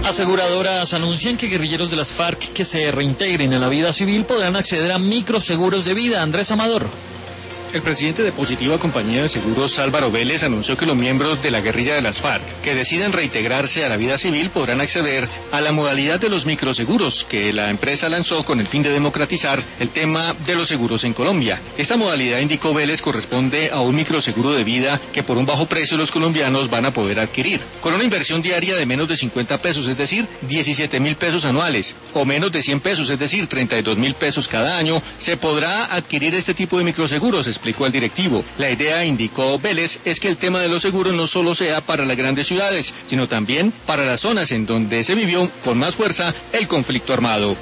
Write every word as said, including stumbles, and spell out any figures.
Aseguradoras anuncian que guerrilleros de las FARC que se reintegren a la vida civil podrán acceder a microseguros de vida. Andrés Amador. El presidente de Positiva Compañía de Seguros, Álvaro Vélez, anunció que los miembros de la guerrilla de las FARC que deciden reintegrarse a la vida civil podrán acceder a la modalidad de los microseguros que la empresa lanzó con el fin de democratizar el tema de los seguros en Colombia. Esta modalidad, indicó Vélez, corresponde a un microseguro de vida que por un bajo precio los colombianos van a poder adquirir, con una inversión diaria de menos de cincuenta pesos, es decir, diecisiete mil pesos anuales, o menos de cien pesos, es decir, treinta y dos mil pesos cada año. Se podrá adquirir este tipo de microseguros, explicó el directivo. La idea, indicó Vélez, es que el tema de los seguros no solo sea para las grandes ciudades, sino también para las zonas en donde se vivió con más fuerza el conflicto armado.